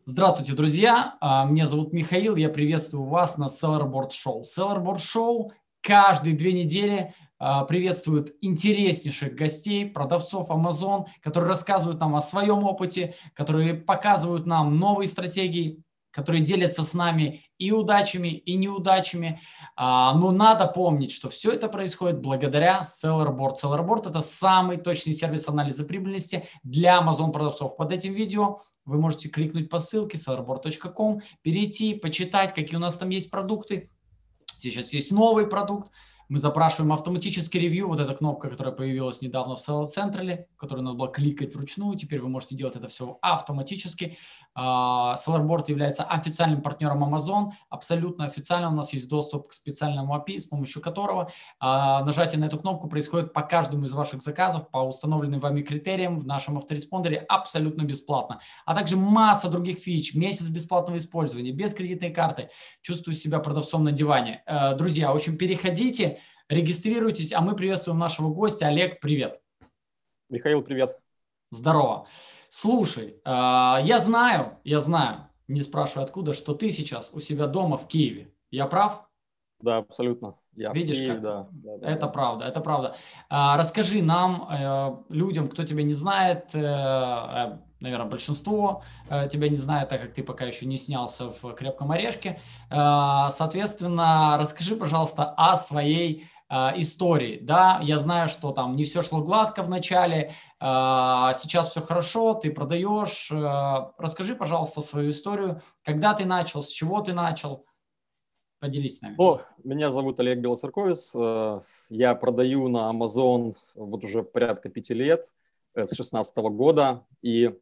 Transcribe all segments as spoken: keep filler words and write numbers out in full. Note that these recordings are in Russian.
Здравствуйте, друзья! А, Меня зовут Михаил, я приветствую вас на Sellerboard Show. Sellerboard Show каждые две недели а, приветствует интереснейших гостей, продавцов Amazon, которые рассказывают нам о своем опыте, которые показывают нам новые стратегии, которые делятся с нами и удачами, и неудачами. А, Но надо помнить, что все это происходит благодаря Sellerboard. Sellerboard– это самый точный сервис анализа прибыльности для Amazon продавцов. Под этим видео вы можете кликнуть по ссылке sellerboard точка ком, перейти, почитать, какие у нас там есть продукты. Сейчас есть новый продукт. Мы запрашиваем автоматический ревью. Вот эта кнопка, которая появилась недавно в Sales Central, которую надо было кликать вручную. Теперь вы можете делать это все автоматически. Sellerboard является официальным партнером Amazon. Абсолютно официально у нас есть доступ к специальному эй пи ай, с помощью которого нажатие на эту кнопку происходит по каждому из ваших заказов, по установленным вами критериям в нашем автореспондере абсолютно бесплатно. А также масса других фич, месяц бесплатного использования, без кредитной карты. Чувствую себя продавцом на диване. Друзья, в общем, переходите, регистрируйтесь, а мы приветствуем нашего гостя. Олег, привет. Михаил, привет. Здорово. Слушай, я знаю, я знаю, не спрашивай откуда, что ты сейчас у себя дома в Киеве. Я прав? Да, абсолютно. Я Видишь, в Киеве, как? да. да, да Это да. правда, это правда. А, расскажи нам, э, людям, кто тебя не знает, э, э, наверное, большинство э, тебя не знает, так как ты пока еще не снялся в «Крепком орешке». Э, соответственно, расскажи, пожалуйста, о своей э, истории. Да, я знаю, что там не все шло гладко в начале, э, сейчас все хорошо, ты продаешь. Э, расскажи, пожалуйста, свою историю. Когда ты начал, с чего ты начал? Поделись с нами. Ну, меня зовут Олег Белоцерковец. э, Я продаю на Amazon вот уже порядка пяти лет, э, с шестнадцатого года. И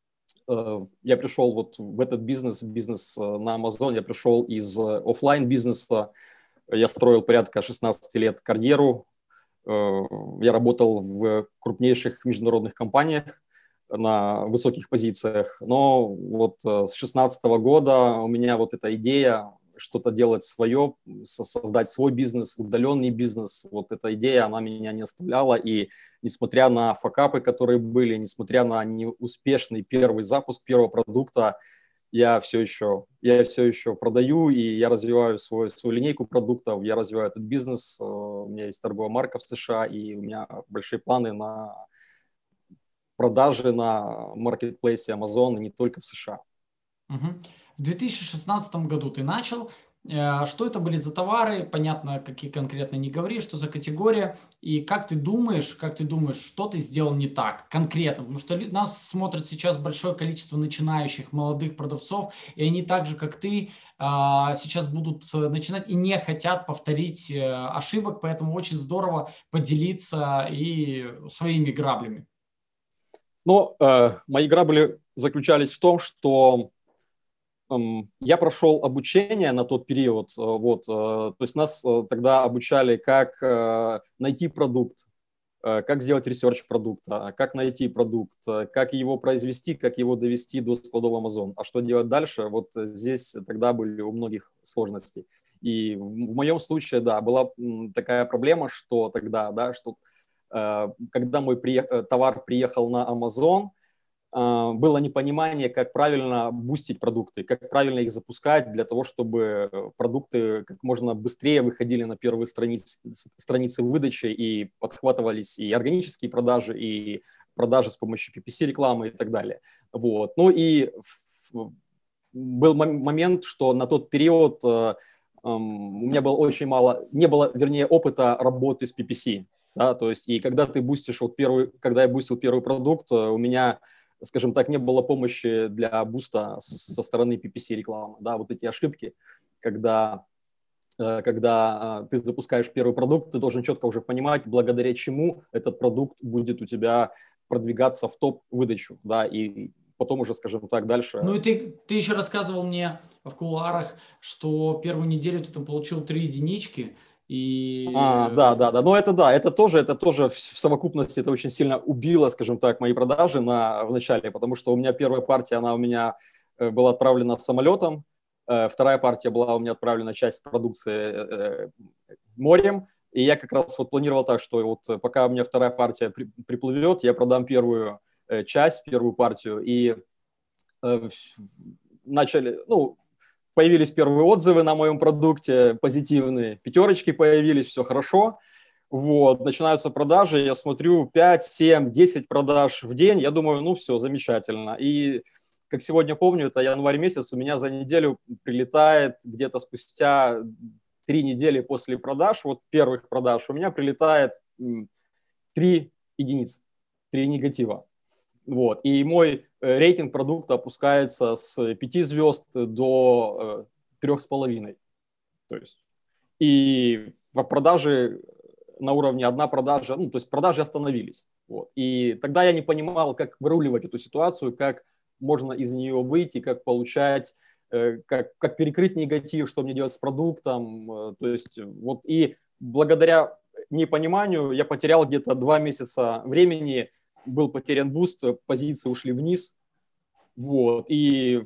э, я пришел вот в этот бизнес, бизнес э, на Amazon, я пришел из э, оффлайн бизнеса. Я строил порядка шестнадцати лет карьеру. Э, Я работал в крупнейших международных компаниях на высоких позициях. Но вот э, с шестнадцатого года у меня вот эта идея что-то делать свое, создать свой бизнес, удаленный бизнес. Вот эта идея, она меня не оставляла. И несмотря на факапы, которые были, несмотря на неуспешный первый запуск первого продукта, я все еще, я все еще продаю, и я развиваю свой, свою линейку продуктов, я развиваю этот бизнес. У меня есть торговая марка в США, и у меня большие планы на продажи на маркетплейсе Amazon, и не только в США. Мгм. В две тысячи шестнадцатом году ты начал. Э, Что это были за товары? Понятно, какие конкретно не говори, что за категория. И как ты думаешь, как ты думаешь, что ты сделал не так конкретно? Потому что лю- нас смотрит сейчас большое количество начинающих молодых продавцов, и они так же, как ты, а, сейчас будут э, начинать и не хотят повторить э, ошибок, поэтому очень здорово поделиться и своими граблями. Но э, мои грабли заключались в том, что эм, я прошел обучение на тот период. э, Вот, э, то есть нас э, тогда обучали, как э, найти продукт, э, как сделать ресерч продукта, как найти продукт, э, как его произвести, как его довести до складов Amazon. А что делать дальше? Вот э, здесь тогда были у многих сложности. И в, в моем случае, да, была м, такая проблема, что тогда, да, что э, когда мой приех- э, товар приехал на Amazon, э, было непонимание, как правильно бустить продукты, как правильно их запускать для того, чтобы продукты как можно быстрее выходили на первые страницы, страницы выдачи и подхватывались и органические продажи, и продажи с помощью пи пи си-рекламы и так далее. Вот. Ну и в- был момент, что на тот период э, эм, у меня было очень мало, не было, вернее, опыта работы с пи пи си. Да, то есть, и когда ты бустишь, вот первый, когда я бустил первый продукт, э, у меня, скажем так, не было помощи для буста со стороны пи пи си-рекламы. Да, вот эти ошибки, когда, э, когда э, ты запускаешь первый продукт, ты должен четко уже понимать, благодаря чему этот продукт будет у тебя продвигаться в топ-выдачу, да, и потом уже, скажем так, Ну дальше. и ты, ты еще рассказывал мне в кулуарах, что первую неделю ты там получил три единички, А, и да, да, да. Но это да, это тоже, это тоже в в совокупности это очень сильно убило, скажем так, мои продажи на, в начале, потому что у меня первая партия, она у меня э, была отправлена самолетом, э, вторая партия была у меня отправлена часть продукции э, э, морем, и я как раз вот планировал так, что вот э, пока у меня вторая партия при, приплывет, я продам первую э, часть, первую партию, и э, начали, ну, появились первые отзывы на моем продукте, позитивные, пятерочки появились, все хорошо. Вот, начинаются продажи, я смотрю пять, семь, десять продаж в день, я думаю, ну все, замечательно. И как сегодня помню, это январь месяц, у меня за неделю прилетает где-то спустя три недели после продаж, вот первых продаж, у меня прилетает три единицы, три негатива. Вот. И мой рейтинг продукта опускается с пяти звезд до трех с половиной. То есть, и в продаже на уровне одна продажа, ну, то есть продажи остановились. Вот. И тогда я не понимал, как выруливать эту ситуацию, как можно из нее выйти, как получать, э, как, как перекрыть негатив, что мне делать с продуктом. Э, то есть, вот, и благодаря непониманию я потерял где-то два месяца времени, был потерян буст, позиции ушли вниз. Вот. И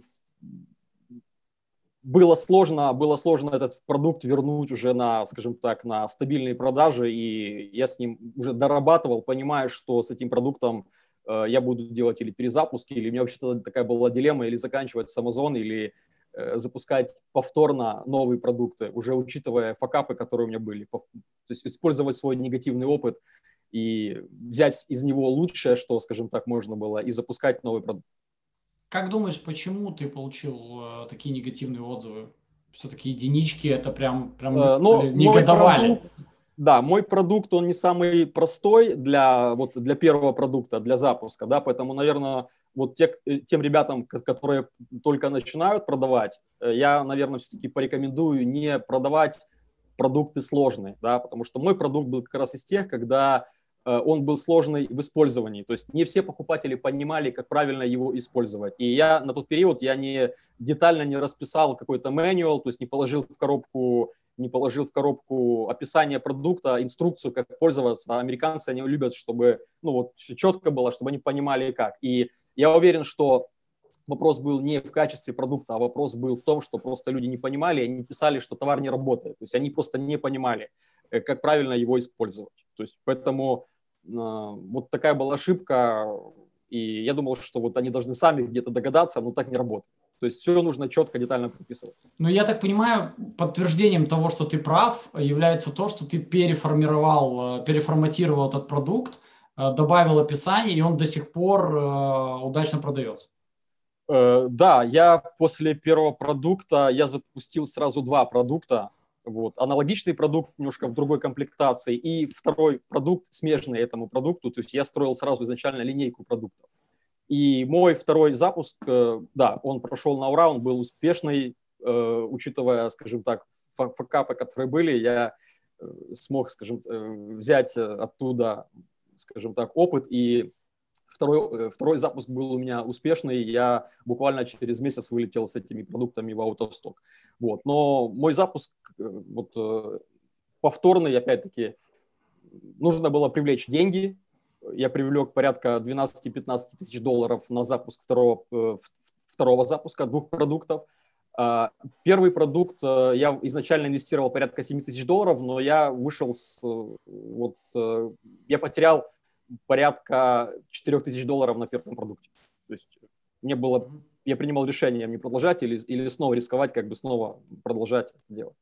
было сложно, было сложно этот продукт вернуть уже на, скажем так, на стабильные продажи, и я с ним уже дорабатывал, понимая, что с этим продуктом э, я буду делать или перезапуски, или у меня вообще-то такая была дилемма, или заканчивать с Amazon, или э, запускать повторно новые продукты, уже учитывая факапы, которые у меня были. То есть использовать свой негативный опыт и взять из него лучшее, что, скажем так, можно было, и запускать новый продукт. Как думаешь, почему ты получил э, такие негативные отзывы? Все-таки единички, это прям, прям Э, но мой негодовали. продукт, да, мой продукт, он не самый простой для, вот, для первого продукта, для запуска, да, поэтому, наверное, вот те, тем ребятам, которые только начинают продавать, я, наверное, все-таки порекомендую не продавать продукты сложные, да, потому что мой продукт был как раз из тех, когда он был сложный в использовании. То есть не все покупатели понимали, как правильно его использовать. И я на тот период я не детально не расписал какой-то manual, то есть не положил в коробку, не положил в коробку описание продукта, инструкцию, как пользоваться. А американцы, они любят, чтобы ну, вот, все четко было, чтобы они понимали, как. И я уверен, что вопрос был не в качестве продукта, а вопрос был в том, что просто люди не понимали, они писали, что товар не работает. То есть они просто не понимали, как правильно его использовать. То есть поэтому вот такая была ошибка, и я думал, что вот они должны сами где-то догадаться, но так не работает. То есть все нужно четко, детально прописывать. Но я так понимаю, подтверждением того, что ты прав, является то, что ты переформировал, переформатировал этот продукт, добавил описание, и он до сих пор удачно продается. Да, я после первого продукта, я запустил сразу два продукта. Вот. Аналогичный продукт немножко в другой комплектации и второй продукт, смежный этому продукту. То есть я строил сразу изначально линейку продуктов. И мой второй запуск, да, он прошел на ура, он был успешный, учитывая, скажем так, факапы, которые были, я смог, скажем, взять оттуда, скажем так, опыт, и второй, второй запуск был у меня успешный, я буквально через месяц вылетел с этими продуктами в out of stock. Вот. Но мой запуск вот, повторный, опять-таки, нужно было привлечь деньги. Я привлек порядка двенадцать-пятнадцать тысяч долларов на запуск второго, второго запуска двух продуктов. Первый продукт я изначально инвестировал порядка семь тысяч долларов, но я вышел с... Вот, я потерял порядка четыре тысячи долларов на первом продукте. То есть мне было... Я принимал решение, мне продолжать или, или снова рисковать, как бы снова продолжать это делать.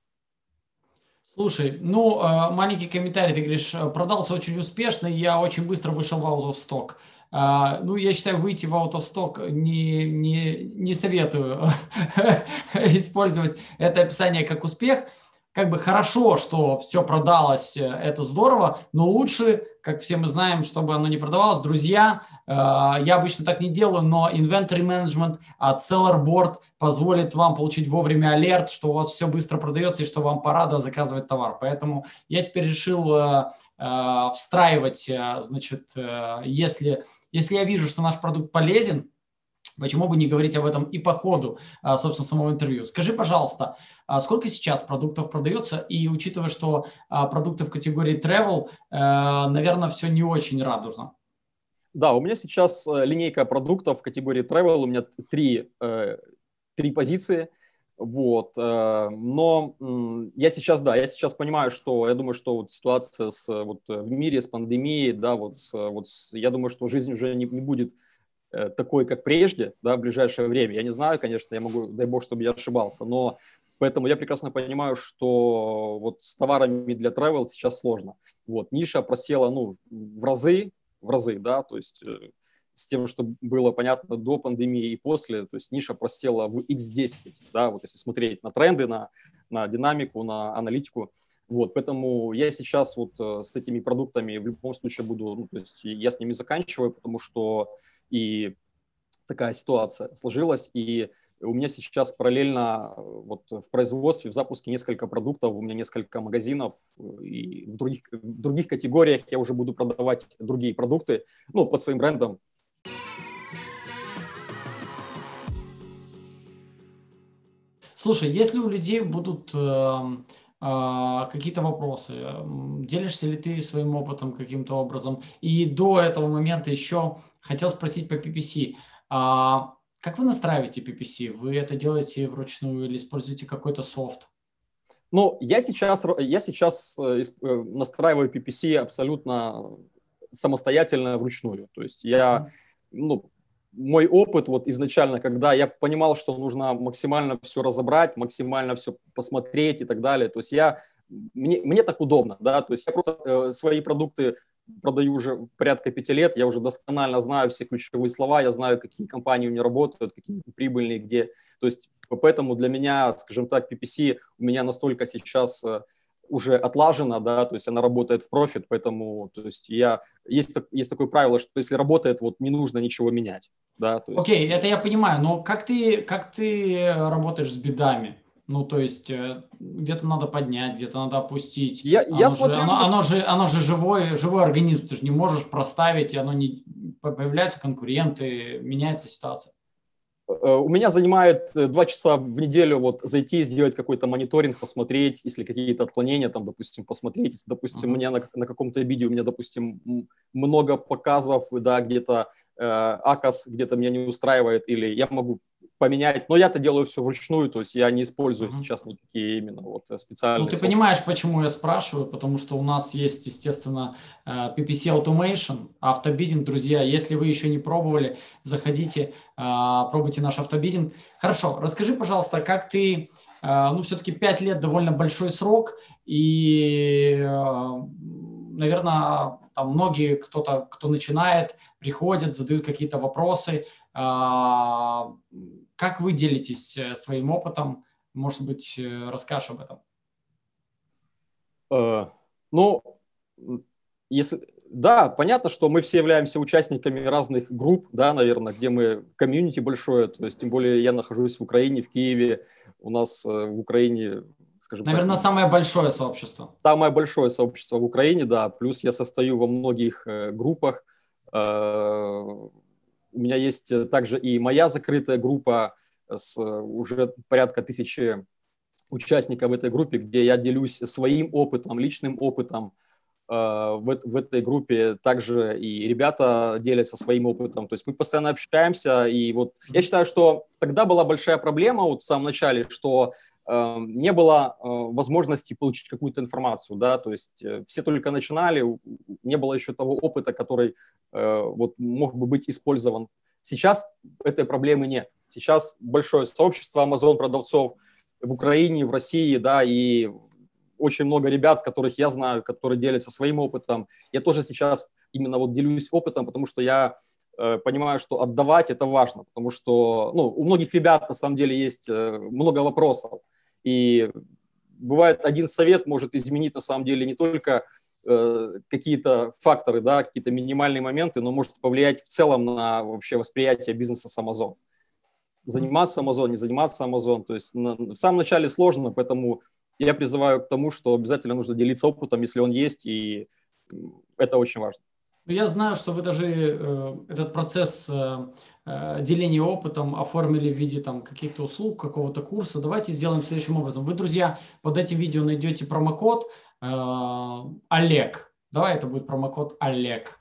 Слушай, ну, маленький комментарий, ты говоришь, продался очень успешно, я очень быстро вышел в out of stock. Ну, я считаю, выйти в out of stock не, не, не советую использовать это описание как успех. Как бы хорошо, что все продалось, это здорово, но лучше, как все мы знаем, чтобы оно не продавалось. Друзья, я обычно так не делаю, но inventory management от Seller Board позволит вам получить вовремя алерт, что у вас все быстро продается и что вам пора да, заказывать товар. Поэтому я теперь решил встраивать, значит, если, если я вижу, что наш продукт полезен, почему бы не говорить об этом и по ходу, собственно, самого интервью. Скажи, пожалуйста, сколько сейчас продуктов продается? И учитывая, что продукты в категории travel, наверное, все не очень радужно. Да, у меня сейчас линейка продуктов в категории travel, у меня три, три позиции. Вот, но я сейчас, да, я сейчас понимаю, что я думаю, что вот ситуация с, вот, в мире с пандемией, да, вот, с, вот с, я думаю, что жизнь уже не, не будет э, такой, как прежде, да, в ближайшее время. Я не знаю, конечно, я могу, дай бог, чтобы я ошибался, но поэтому я прекрасно понимаю, что вот с товарами для travel сейчас сложно. Вот, ниша просела, ну, в разы, в разы, да, то есть э, с тем, что было понятно до пандемии и после, то есть ниша просела в икс десять, да, вот если смотреть на тренды, на, на динамику, на аналитику, вот, поэтому я сейчас вот э, с этими продуктами в любом случае буду, ну, то есть я с ними заканчиваю, потому что и такая ситуация сложилась, и у меня сейчас параллельно вот в производстве, в запуске несколько продуктов, у меня несколько магазинов, и в других, в других категориях я уже буду продавать другие продукты, ну, под своим брендом. Слушай, если у людей будут э, э, какие-то вопросы, делишься ли ты своим опытом каким-то образом? И до этого момента еще хотел спросить по пи пи си. А, как вы настраиваете пи пи си? Вы это делаете вручную или используете какой-то софт? Ну, я сейчас, я сейчас настраиваю пи пи си абсолютно самостоятельно вручную. То есть я, ну, мой опыт вот изначально, когда я понимал, что нужно максимально все разобрать, максимально все посмотреть и так далее, то есть я, мне, мне так удобно, да, то есть я просто э, свои продукты продаю уже порядка пяти лет, я уже досконально знаю все ключевые слова, я знаю, какие компании у меня работают, какие прибыльные, где, то есть поэтому для меня, скажем так, пи пи си у меня настолько сейчас уже отлажена, да, то есть она работает в профит, поэтому, то есть я, есть, есть такое правило, что если работает, вот не нужно ничего менять, да, то есть. Окей, это я понимаю, но как ты, как ты работаешь с бедами? Ну, то есть где-то надо поднять, где-то надо опустить. Я, я Оно же, смотрю... оно, оно же, оно же живой, живой организм, ты же не можешь проставить, и оно не появляются конкуренты, меняется ситуация. У меня занимает два часа в неделю вот зайти, сделать какой-то мониторинг, посмотреть, если какие-то отклонения, там, допустим, посмотреть. Если, допустим, uh-huh. у меня на, на каком-то видео, у меня, допустим, много показов, да, где-то э, акас где-то меня не устраивает, или я могу поменять, но я-то делаю все вручную, то есть я не использую uh-huh. сейчас никакие именно вот специальные. Ну, ты софты. понимаешь, почему я спрашиваю, потому что у нас есть, естественно, пи пи си Automation, автобиддинг, друзья, если вы еще не пробовали, заходите, пробуйте наш автобиддинг. Хорошо, расскажи, пожалуйста, как ты, ну, все-таки пять лет довольно большой срок, и, наверное, там многие, кто-то, кто начинает, приходят, задают какие-то вопросы. Как вы делитесь своим опытом? Может быть, расскажешь об этом? Uh, ну, если, да, понятно, что мы все являемся участниками разных групп, да, наверное, где мы комьюнити большое, то есть, тем более, я нахожусь в Украине, в Киеве, у нас в Украине, скажем наверное, так... самое большое сообщество. Самое большое сообщество в Украине, да, плюс я состою во многих э, группах, э, у меня есть также и моя закрытая группа с уже порядка тысячи участников в этой группе, где я делюсь своим опытом, личным опытом. В, в этой группе также и ребята делятся своим опытом. То есть мы постоянно общаемся. И вот я считаю, что тогда была большая проблема вот в самом начале, что э, не было э, возможности получить какую-то информацию. Да? То есть э, все только начинали, не было еще того опыта, который э, вот, мог бы быть использован. Сейчас этой проблемы нет. Сейчас большое сообщество Amazon-продавцов в Украине, в России, да, и очень много ребят, которых я знаю, которые делятся своим опытом. Я тоже сейчас именно вот делюсь опытом, потому что я э, понимаю, что отдавать это важно, потому что, ну, у многих ребят на самом деле есть э, много вопросов, и бывает один совет может изменить на самом деле не только э, какие-то факторы, да, какие-то минимальные моменты, но может повлиять в целом на вообще восприятие бизнеса с Amazon. Заниматься Amazon, не заниматься Amazon. То есть на, в самом начале сложно, поэтому я призываю к тому, что обязательно нужно делиться опытом, если он есть, и это очень важно. Я знаю, что вы даже э, этот процесс э, э, деления опытом оформили в виде там каких-то услуг, какого-то курса. Давайте сделаем следующим образом. Вы, друзья, под этим видео найдете промокод э, Олег. Давай это будет промокод Олег.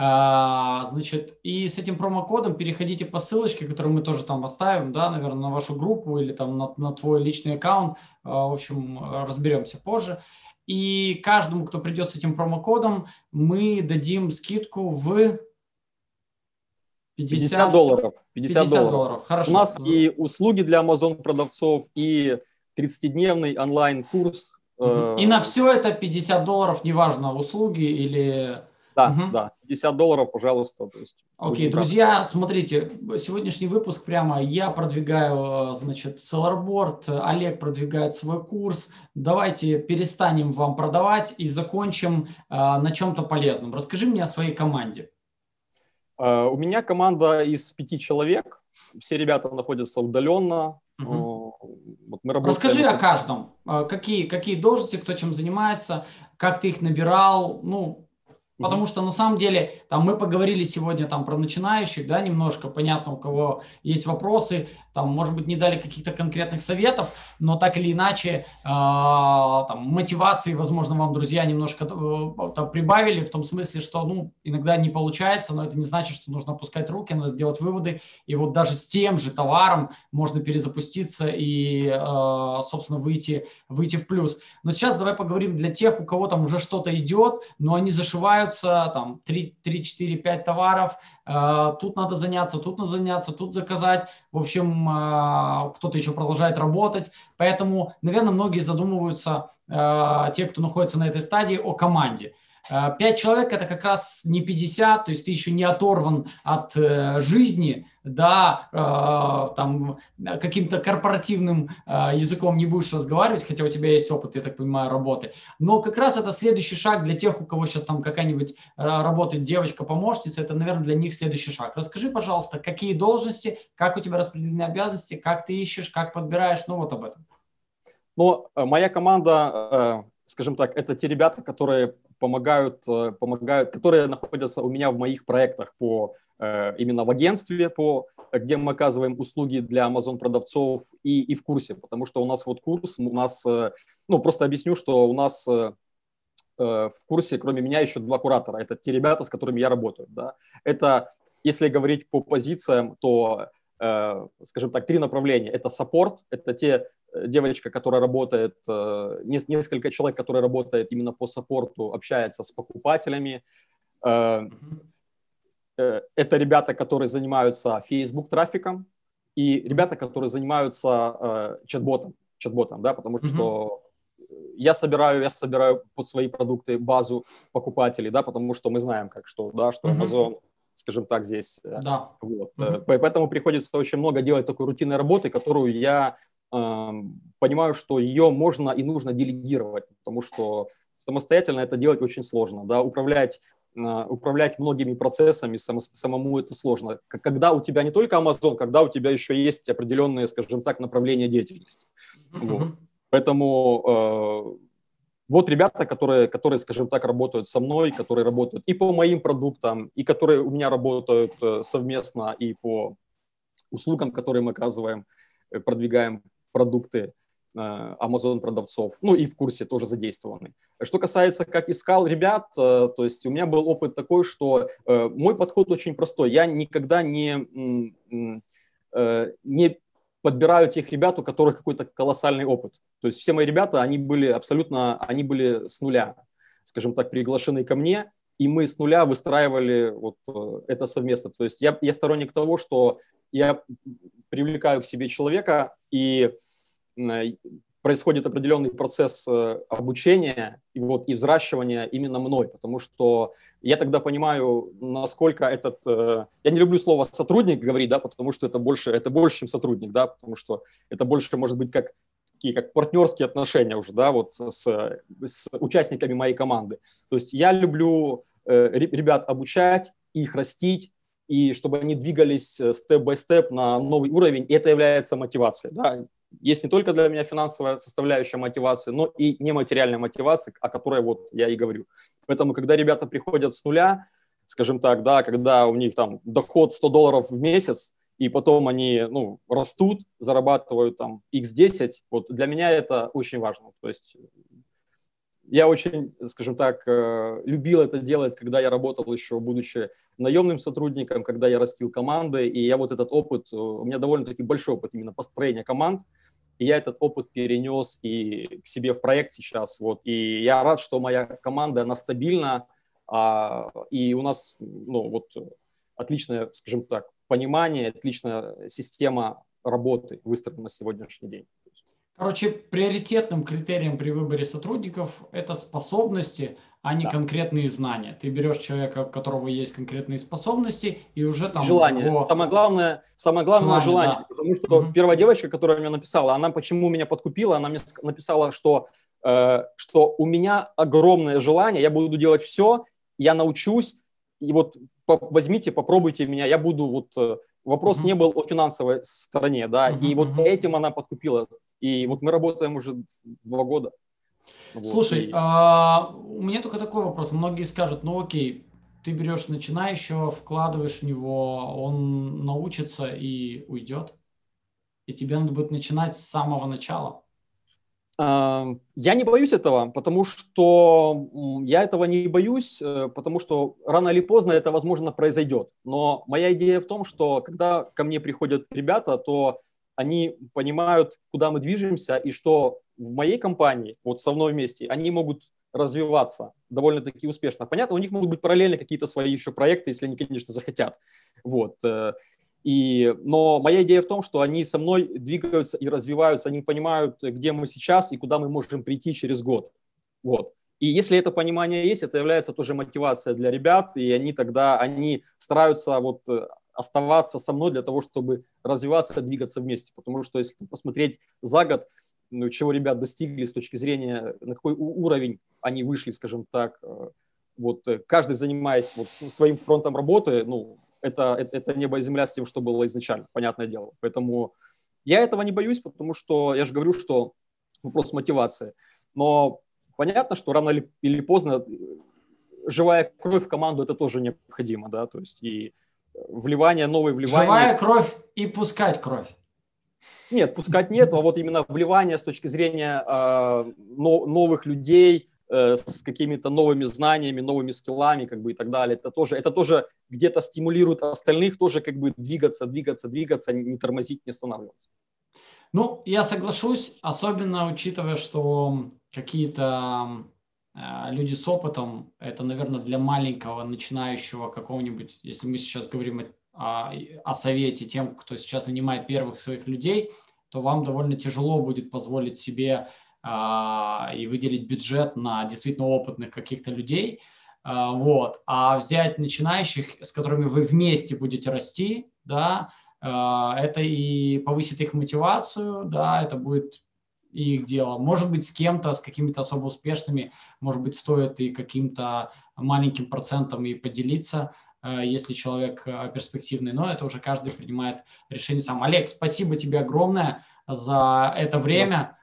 А, значит, и с этим промокодом переходите по ссылочке, которую мы тоже там оставим, да, наверное, на вашу группу или там на, на твой личный аккаунт. А, в общем, разберемся позже. И каждому, кто придет с этим промокодом, мы дадим скидку в пятьдесят долларов. пятьдесят пятьдесят долларов. долларов. Хорошо. У нас и услуги для Amazon продавцов, и тридцатидневный онлайн-курс. И на все это пятьдесят долларов, неважно, услуги или... Да, Угу. да, пятьдесят долларов, пожалуйста. То есть, Окей, друзья, смотрите, сегодняшний выпуск прямо я продвигаю, значит, Sellerboard, Олег продвигает свой курс. Давайте перестанем вам продавать и закончим э, на чем-то полезном. Расскажи мне о своей команде. Uh, у меня команда из пяти человек. Все ребята находятся удаленно. Угу. Uh, вот мы работаем... Расскажи о каждом. Какие, какие должности, кто чем занимается, как ты их набирал, ну... Потому что на самом деле там мы поговорили сегодня там про начинающих, да, немножко, понятно, у кого есть вопросы, там, может быть, не дали каких-то конкретных советов, но так или иначе э, там, мотивации, возможно, вам друзья немножко э, там, прибавили, в том смысле, что, ну, иногда не получается, но это не значит, что нужно опускать руки, надо делать выводы, и вот даже с тем же товаром можно перезапуститься и, э, собственно, выйти, выйти в плюс. Но сейчас давай поговорим для тех, у кого там уже что-то идет, но они зашиваются, там, три, четыре, пять товаров, э, тут надо заняться, тут надо заняться, тут заказать, в общем, кто-то еще продолжает работать, поэтому, наверное, многие задумываются, те, кто находится на этой стадии, о команде. Пять человек – это как раз не пятьдесят, то есть ты еще не оторван от жизни, да, там каким-то корпоративным языком не будешь разговаривать, хотя у тебя есть опыт, я так понимаю, работы. Но как раз это следующий шаг для тех, у кого сейчас там какая-нибудь работает девочка-помощница, это, наверное, для них следующий шаг. Расскажи, пожалуйста, какие должности, как у тебя распределены обязанности, как ты ищешь, как подбираешь, ну вот об этом. Ну, моя команда, скажем так, это те ребята, которые помогают, помогают, которые находятся у меня в моих проектах по именно в агентстве, по, где мы оказываем услуги для Amazon продавцов и, и в курсе, потому что у нас вот курс, у нас, ну, просто объясню, что у нас в курсе, кроме меня, еще два куратора. Это те ребята, с которыми я работаю. Да. Это, если говорить по позициям, то, скажем так, три направления. Это саппорт, это те девочка, которая работает, несколько человек, которые работают именно по саппорту, общается с покупателями. Это ребята, которые занимаются Facebook-трафиком, и ребята, которые занимаются чат-ботом, чат-ботом, да, потому mm-hmm. что я собираю, я собираю под свои продукты базу покупателей, да, потому что мы знаем, как что, да, что Amazon, mm-hmm. скажем так, здесь. Да. Вот. Mm-hmm. Поэтому приходится очень много делать такой рутинной работы, которую я понимаю, что ее можно и нужно делегировать, потому что самостоятельно это делать очень сложно, да, управлять, управлять многими процессами само, самому это сложно. Когда у тебя не только Amazon, когда у тебя еще есть определенные, скажем так, направления деятельности. Mm-hmm. Вот. Поэтому э, вот ребята, которые, которые, скажем так, работают со мной, которые работают и по моим продуктам, и которые у меня работают совместно и по услугам, которые мы оказываем, продвигаем продукты э, Amazon продавцов, ну и в курсе тоже задействованы. Что касается, как искал ребят, э, то есть у меня был опыт такой, что э, мой подход очень простой. Я никогда не, э, не подбираю тех ребят, у которых какой-то колоссальный опыт. То есть все мои ребята, они были абсолютно, они были с нуля, скажем так, приглашены ко мне, и мы с нуля выстраивали вот это совместно. То есть я, я сторонник того, что я привлекаю к себе человека, и происходит определенный процесс обучения и, вот, и взращивания именно мной, потому что я тогда понимаю, насколько этот... Я не люблю слово «сотрудник» говорить, да, потому что это больше, это больше, чем сотрудник, да, потому что это больше может быть как, такие, как партнерские отношения уже, да, вот с, с участниками моей команды. То есть я люблю э, ребят обучать, их растить, и чтобы они двигались степ-бай-степ на новый уровень, и это является мотивацией. Да? Есть не только для меня финансовая составляющая мотивации, но и нематериальная мотивация, о которой вот я и говорю. Поэтому, когда ребята приходят с нуля, скажем так, да, когда у них там доход сто долларов в месяц, и потом они ну, растут, зарабатывают там икс десять, вот для меня это очень важно. То есть я очень, скажем так, любил это делать, когда я работал еще, будучи наемным сотрудником, когда я растил команды, и я вот этот опыт, у меня довольно-таки большой опыт именно построения команд, и я этот опыт перенес и к себе в проект сейчас, вот, и я рад, что моя команда, она стабильна, а, и у нас, ну, вот, отличное, скажем так, понимание, отличная система работы выстроена на сегодняшний день. Короче, приоритетным критерием при выборе сотрудников это способности, а не Да. конкретные знания. Ты берешь человека, у которого есть конкретные способности, и уже там желание. его... Самое главное, самое главное желание, желание да. потому что угу. первая девочка, которая мне написала, она почему меня подкупила, она мне написала, что, э, что у меня огромное желание, я буду делать все, я научусь, и вот возьмите, попробуйте меня, я буду вот... Вопрос угу. не был о финансовой стороне, да, угу, и вот угу. этим она подкупила. И вот мы работаем уже два года. Слушай, вот, и... а, у меня только такой вопрос. Многие скажут, ну окей, ты берешь начинающего, вкладываешь в него, он научится и уйдет. И тебе надо будет начинать с самого начала. Я не боюсь этого, потому что я этого не боюсь, потому что рано или поздно это, возможно, произойдет. Но моя идея в том, что когда ко мне приходят ребята, то они понимают, куда мы движемся, и что в моей компании, вот со мной вместе, они могут развиваться довольно-таки успешно. Понятно, у них могут быть параллельно какие-то свои еще проекты, если они, конечно, захотят. Вот. И, но моя идея в том, что они со мной двигаются и развиваются, они понимают, где мы сейчас и куда мы можем прийти через год. Вот. И если это понимание есть, это является тоже мотивацией для ребят, и они тогда они стараются вот оставаться со мной для того, чтобы развиваться, двигаться вместе. Потому что если посмотреть за год, ну, чего ребят достигли с точки зрения, на какой уровень они вышли, скажем так, вот каждый занимаясь вот своим фронтом работы, ну, это, это, это небо и земля с тем, что было изначально, понятное дело. Поэтому я этого не боюсь, потому что я же говорю, что вопрос мотивации. Но понятно, что рано или поздно живая кровь в команду это тоже необходимо, да, то есть и вливание, новое вливание. Живая кровь и пускать кровь. Нет, пускать нет, а вот именно вливание с точки зрения э, но, новых людей, э, с какими-то новыми знаниями, новыми скиллами, как бы и так далее. Это тоже, это тоже где-то стимулирует остальных тоже как бы двигаться, двигаться, двигаться, не тормозить, не останавливаться. Ну, я соглашусь, особенно учитывая, что какие-то люди с опытом, это, наверное, для маленького начинающего какого-нибудь, если мы сейчас говорим о, о совете тем, кто сейчас нанимает первых своих людей, то вам довольно тяжело будет позволить себе а, и выделить бюджет на действительно опытных каких-то людей. А, вот. А взять начинающих, с которыми вы вместе будете расти, да, а, это и повысит их мотивацию, да, это будет их дело. Может быть, с кем-то, с какими-то особо успешными, может быть, стоит и каким-то маленьким процентом и поделиться, если человек перспективный, но это уже каждый принимает решение сам. Олег, спасибо тебе огромное за это время.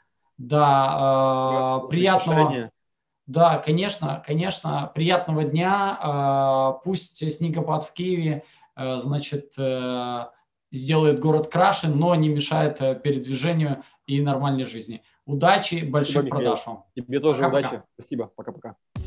Да, э, приятного... Да, конечно, конечно, приятного дня. Э, пусть снегопад в Киеве, э, значит, э, сделает город краше, но не мешает передвижению и нормальной жизни. Удачи, больших Спасибо, продаж вам. Тебе тоже Пока-пока. удачи. Спасибо. Пока-пока.